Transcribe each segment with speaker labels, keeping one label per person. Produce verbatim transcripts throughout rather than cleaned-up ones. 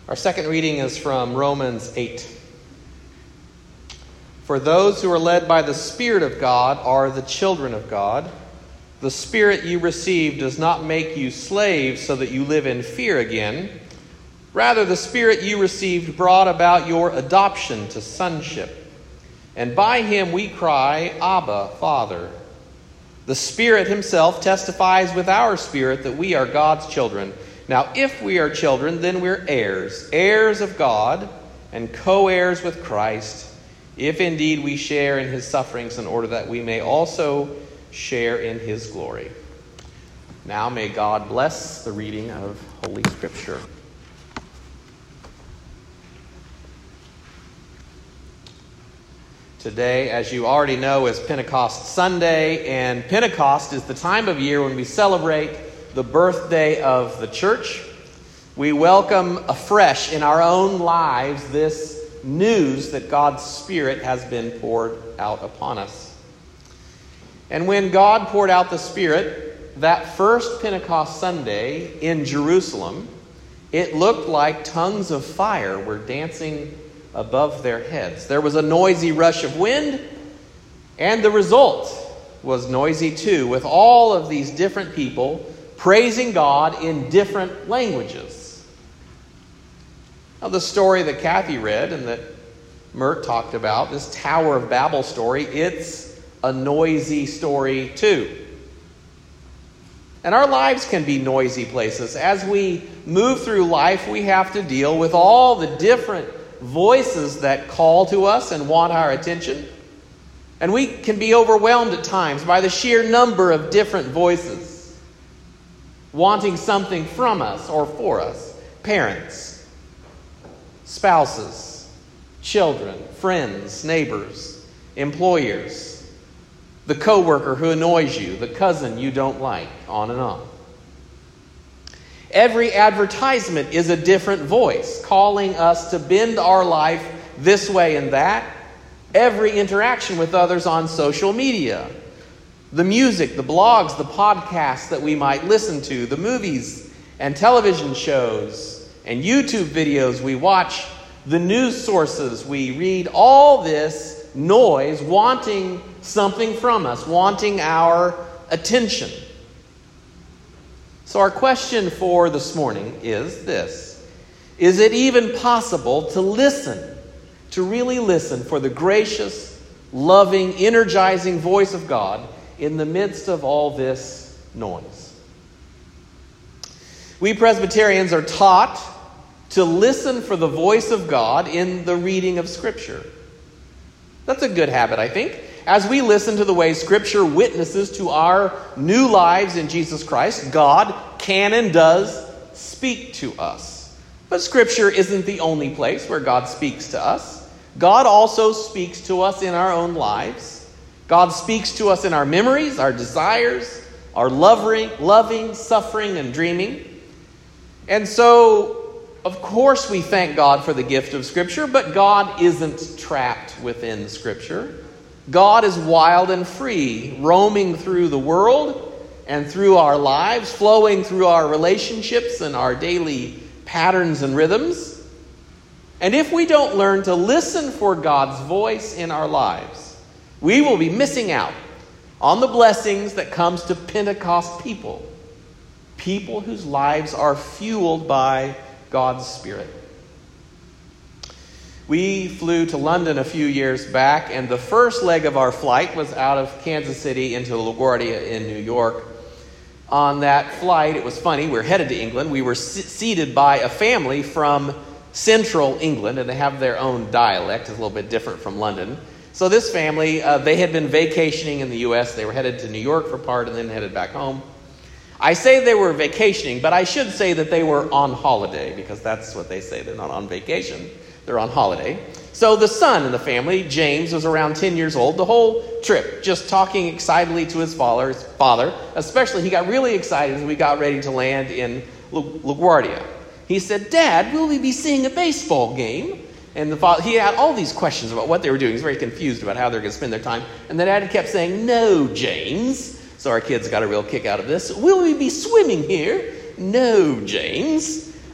Speaker 1: Our second reading is from Romans eight. For those who are led by the Spirit of God are the children of God. The Spirit you received does not make you slaves so that you live in fear again. Rather, the Spirit you received brought about your adoption to sonship. And by him we cry, Abba, Father. The Spirit himself testifies with our spirit that we are God's children. Now, if we are children, then we're heirs, heirs of God, and co-heirs with Christ, if indeed we share in his sufferings, in order that we may also share in his glory. Now may God bless the reading of Holy Scripture. Today, as you already know, is Pentecost Sunday, and Pentecost is the time of year when we celebrate the birthday of the church. We welcome afresh in our own lives this news that God's Spirit has been poured out upon us. And when God poured out the Spirit, that first Pentecost Sunday in Jerusalem, it looked like tongues of fire were dancing above their heads. There was a noisy rush of wind, and the result was noisy too, with all of these different people praising God in different languages. Now, the story that Kathy read and that Mert talked about, this Tower of Babel story, it's a noisy story too. And our lives can be noisy places. As we move through life, we have to deal with all the different voices that call to us and want our attention. And we can be overwhelmed at times by the sheer number of different voices wanting something from us or for us. Parents, spouses, children, friends, neighbors, employers, the coworker who annoys you, the cousin you don't like, on and on. Every advertisement is a different voice calling us to bend our life this way and that. Every interaction with others on social media. The music, the blogs, the podcasts that we might listen to, the movies and television shows and YouTube videos we watch, the news sources we read, all this noise wanting something from us, wanting our attention. So our question for this morning is this: is it even possible to listen, to really listen for the gracious, loving, energizing voice of God in the midst of all this noise? We Presbyterians are taught to listen for the voice of God in the reading of Scripture. That's a good habit, I think. As we listen to the way Scripture witnesses to our new lives in Jesus Christ, God can and does speak to us. But Scripture isn't the only place where God speaks to us. God also speaks to us in our own lives. God speaks to us in our memories, our desires, our loving, loving, suffering, and dreaming. And so, of course, we thank God for the gift of Scripture, but God isn't trapped within Scripture. God is wild and free, roaming through the world and through our lives, flowing through our relationships and our daily patterns and rhythms. And if we don't learn to listen for God's voice in our lives, we will be missing out on the blessings that comes to Pentecost people, people whose lives are fueled by God's Spirit. We flew to London a few years back, and the first leg of our flight was out of Kansas City into LaGuardia in New York. On that flight, it was funny, we were headed to England. We were s- seated by a family from central England, and they have their own dialect. It's a little bit different from London. So this family, uh, they had been vacationing in the U S. They were headed to New York for part and then headed back home. I say they were vacationing, but I should say that they were on holiday, because that's what they say. They're not on vacation. They're on holiday. So the son in the family, James, was around ten years old the whole trip, just talking excitedly to his father. His father, especially, he got really excited as we got ready to land in LaGuardia. He said, "Dad, will we be seeing a baseball game?" And the father, he had all these questions about what they were doing. He was very confused about how they were going to spend their time. And the dad kept saying, "No, James." So our kids got a real kick out of this. "Will we be swimming here?" "No, James."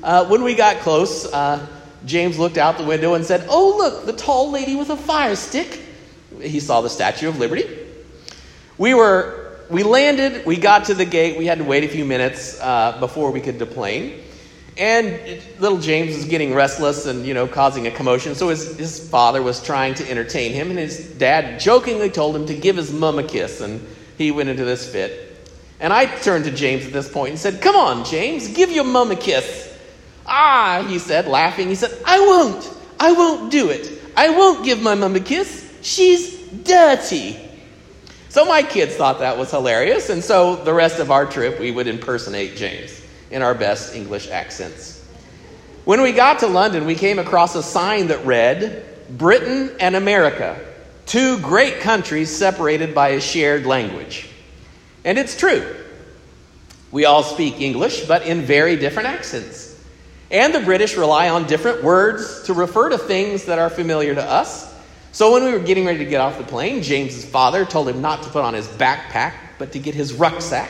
Speaker 1: Uh, when we got close, uh, James looked out the window and said, "Oh, look, the tall lady with a fire stick." He saw the Statue of Liberty. We were, we landed, we got to the gate. We had to wait a few minutes uh, before we could deplane. And it, little James was getting restless and, you know, causing a commotion. So his, his father was trying to entertain him. And his dad jokingly told him to give his mum a kiss. And he went into this fit. And I turned to James at this point and said, "Come on, James, give your mum a kiss." "Ah," he said, laughing. He said, "I won't. I won't do it. I won't give my mum a kiss. She's dirty." So my kids thought that was hilarious. And so the rest of our trip, we would impersonate James in our best English accents. When we got to London, we came across a sign that read, "Britain and America, two great countries separated by a shared language." And it's true. We all speak English, but in very different accents. And the British rely on different words to refer to things that are familiar to us. So when we were getting ready to get off the plane, James's father told him not to put on his backpack, but to get his rucksack.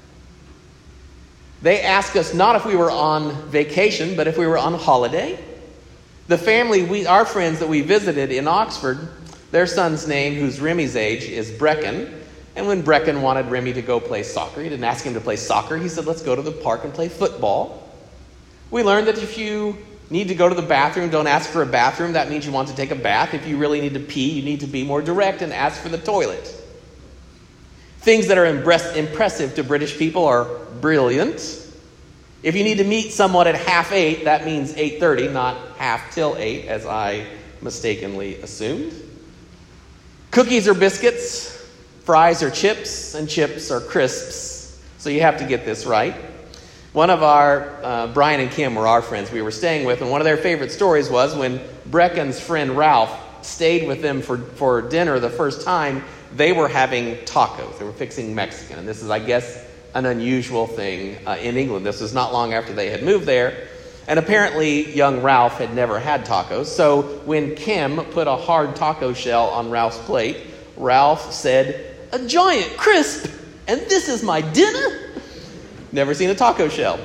Speaker 1: They asked us not if we were on vacation, but if we were on holiday. The family, we, our friends that we visited in Oxford, their son's name, who's Remy's age, is Brecon. And when Brecon wanted Remy to go play soccer, he didn't ask him to play soccer. He said, "Let's go to the park and play football." We learned that if you need to go to the bathroom, don't ask for a bathroom. That means you want to take a bath. If you really need to pee, you need to be more direct and ask for the toilet. Things that are impressive to British people are brilliant. If you need to meet someone at half eight, that means eight thirty, not half till eight, as I mistakenly assumed. Cookies or biscuits, fries or chips, and chips or crisps. So you have to get this right. One of our, uh, Brian and Kim were our friends we were staying with, and one of their favorite stories was when Breckon's friend Ralph stayed with them for, for dinner the first time, they were having tacos. They were fixing Mexican, and this is, I guess, an unusual thing uh, in England. This was not long after they had moved there, and apparently young Ralph had never had tacos. So when Kim put a hard taco shell on Ralph's plate, Ralph said, "A giant crisp, and this is my dinner?" Never seen a taco shell.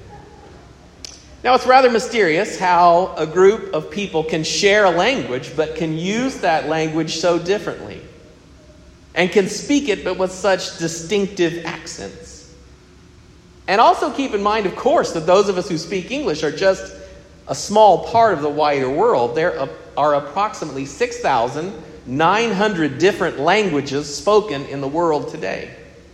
Speaker 1: Now, it's rather mysterious how a group of people can share a language, but can use that language so differently, and can speak it, but with such distinctive accents. And also keep in mind, of course, that those of us who speak English are just a small part of the wider world. There are approximately six thousand nine hundred different languages spoken in the world today.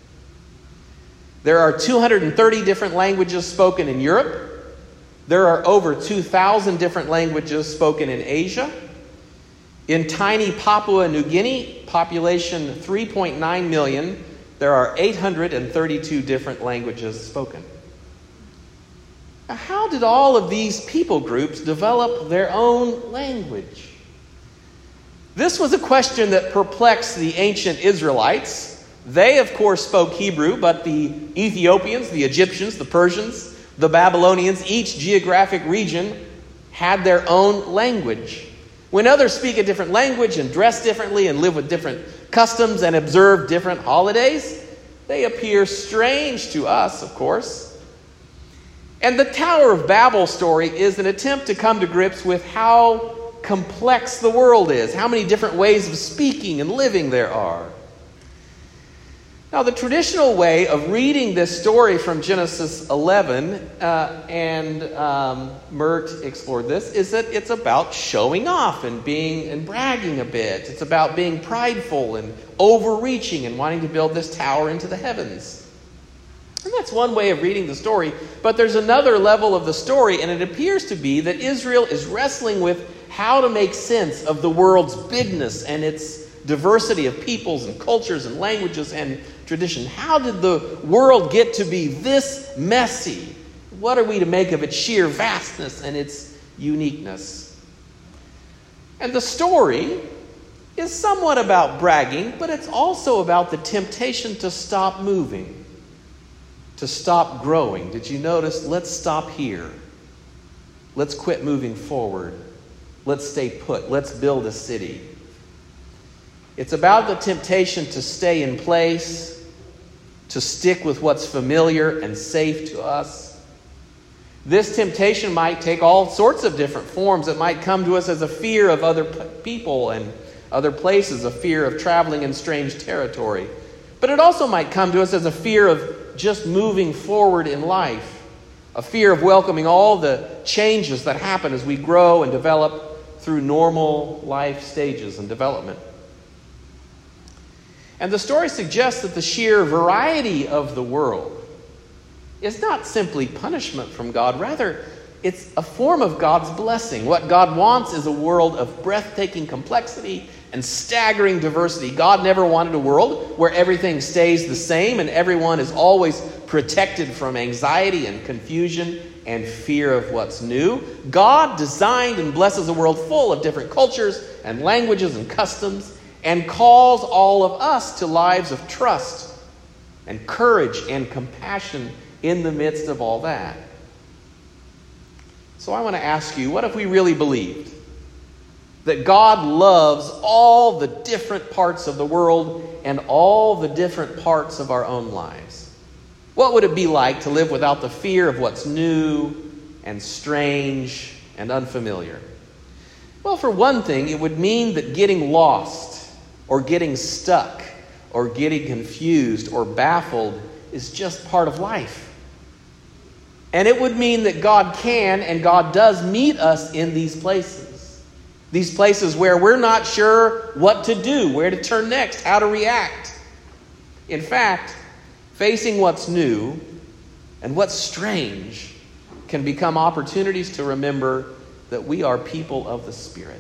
Speaker 1: There are two hundred thirty different languages spoken in Europe. There are over two thousand different languages spoken in Asia. In tiny Papua New Guinea, population three point nine million, there are eight hundred thirty-two different languages spoken. Now, how did all of these people groups develop their own language? This was a question that perplexed the ancient Israelites. They, of course, spoke Hebrew, but the Ethiopians, the Egyptians, the Persians, the Babylonians, each geographic region had their own language. When others speak a different language and dress differently and live with different customs and observe different holidays, they appear strange to us, of course. And the Tower of Babel story is an attempt to come to grips with how complex the world is, how many different ways of speaking and living there are. Now, the traditional way of reading this story from Genesis eleven, uh, and um, Mert explored this, is that it's about showing off and being and bragging a bit. It's about being prideful and overreaching and wanting to build this tower into the heavens. And that's one way of reading the story. But there's another level of the story, and it appears to be that Israel is wrestling with how to make sense of the world's bigness and its diversity of peoples and cultures and languages and tradition. How did the world get to be this messy? What are we to make of its sheer vastness and its uniqueness? And the story is somewhat about bragging, but it's also about the temptation to stop moving, to stop growing. Did you notice? Let's stop here. Let's quit moving forward. Let's stay put. Let's build a city. It's about the temptation to stay in place, to stick with what's familiar and safe to us, This temptation might take all sorts of different forms. It might come to us as a fear of other people and other places, a fear of traveling in strange territory. But it also might come to us as a fear of just moving forward in life, a fear of welcoming all the changes that happen as we grow and develop through normal life stages and development. And the story suggests that the sheer variety of the world is not simply punishment from God. Rather, it's a form of God's blessing. What God wants is a world of breathtaking complexity and staggering diversity. God never wanted a world where everything stays the same and everyone is always protected from anxiety and confusion and fear of what's new. God designed and blesses a world full of different cultures and languages and customs, and calls all of us to lives of trust and courage and compassion in the midst of all that. So I want to ask you, what if we really believed that God loves all the different parts of the world and all the different parts of our own lives? What would it be like to live without the fear of what's new and strange and unfamiliar? Well, for one thing, it would mean that getting lost or getting stuck or getting confused or baffled is just part of life. And it would mean that God can and God does meet us in these places. These places where we're not sure what to do, where to turn next, how to react. In fact, facing what's new and what's strange can become opportunities to remember that we are people of the Spirit.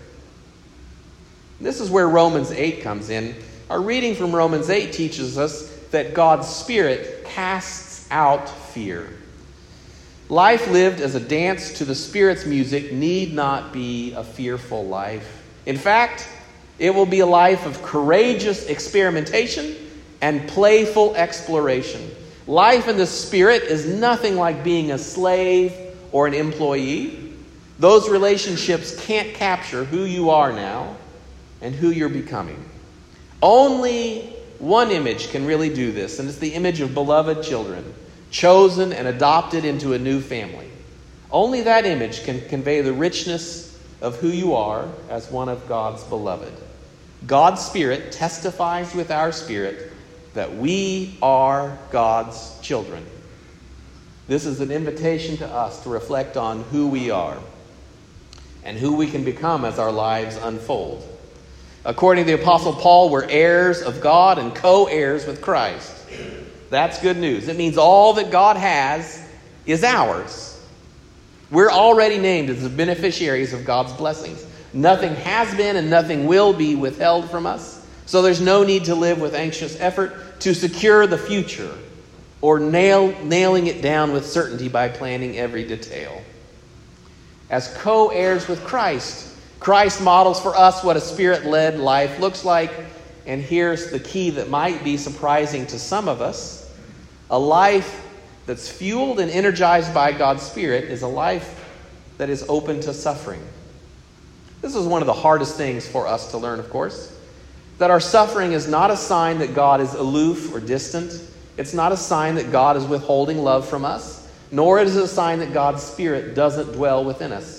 Speaker 1: This is where Romans eight comes in. Our reading from Romans eight teaches us that God's Spirit casts out fear. Life lived as a dance to the Spirit's music need not be a fearful life. In fact, it will be a life of courageous experimentation and playful exploration. Life in the Spirit is nothing like being a slave or an employee. Those relationships can't capture who you are now and who you're becoming. Only one image can really do this, and it's the image of beloved children, chosen and adopted into a new family. Only that image can convey the richness of who you are as one of God's beloved. God's Spirit testifies with our spirit that we are God's children. This is an invitation to us to reflect on who we are and who we can become as our lives unfold. According to the Apostle Paul, we're heirs of God and co-heirs with Christ. That's good news. It means all that God has is ours. We're already named as the beneficiaries of God's blessings. Nothing has been and nothing will be withheld from us. So there's no need to live with anxious effort to secure the future or nail, nailing it down with certainty by planning every detail. As co-heirs with Christ, Christ models for us what a Spirit-led life looks like. And here's the key that might be surprising to some of us. A life that's fueled and energized by God's Spirit is a life that is open to suffering. This is one of the hardest things for us to learn, of course. That our suffering is not a sign that God is aloof or distant. It's not a sign that God is withholding love from us. Nor is it a sign that God's Spirit doesn't dwell within us.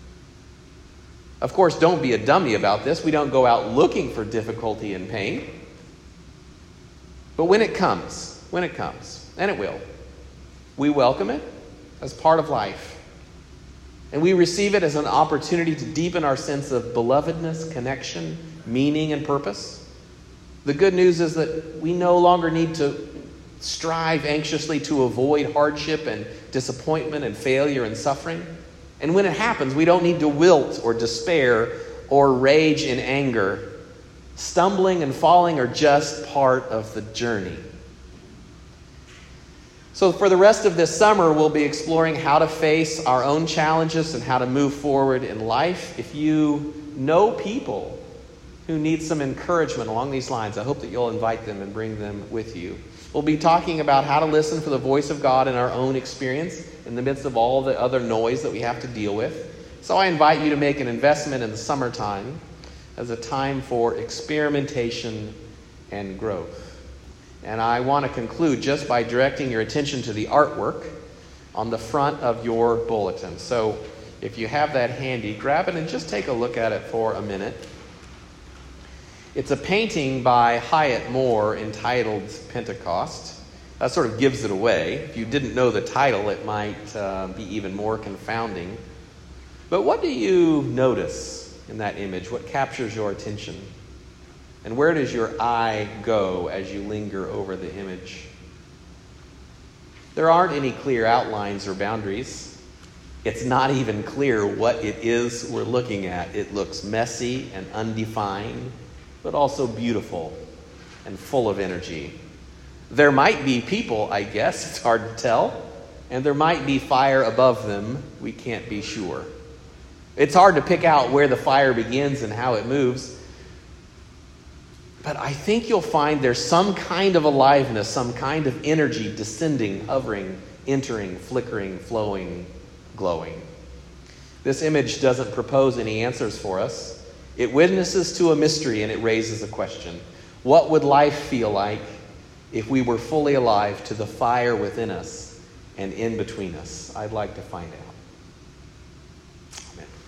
Speaker 1: Of course, don't be a dummy about this. We don't go out looking for difficulty and pain. But when it comes, when it comes, and it will, we welcome it as part of life. And we receive it as an opportunity to deepen our sense of belovedness, connection, meaning, and purpose. The good news is that we no longer need to strive anxiously to avoid hardship and disappointment and failure and suffering. And when it happens, we don't need to wilt or despair or rage in anger. Stumbling and falling are just part of the journey. So for the rest of this summer, we'll be exploring how to face our own challenges and how to move forward in life. If you know people who need some encouragement along these lines, I hope that you'll invite them and bring them with you. We'll be talking about how to listen for the voice of God in our own experience in the midst of all the other noise that we have to deal with. So I invite you to make an investment in the summertime as a time for experimentation and growth. And I want to conclude just by directing your attention to the artwork. on the front of your bulletin. So if you have that handy, grab it and just take a look at it for a minute. It's a painting by Hyatt Moore entitled Pentecost. That sort of gives it away. If you didn't know the title, it might uh, be even more confounding. But what do you notice in that image? What captures your attention? And where does your eye go as you linger over the image? There aren't any clear outlines or boundaries. It's not even clear what it is we're looking at. It looks messy and undefined, but also beautiful and full of energy. There might be people, I guess, it's hard to tell, and there might be fire above them. We can't be sure. It's hard to pick out where the fire begins and how it moves. But I think you'll find there's some kind of aliveness, some kind of energy descending, hovering, entering, flickering, flowing, glowing. This image doesn't propose any answers for us. It witnesses to a mystery and it raises a question. What would life feel like if we were fully alive to the fire within us and in between us? I'd like to find out. Amen.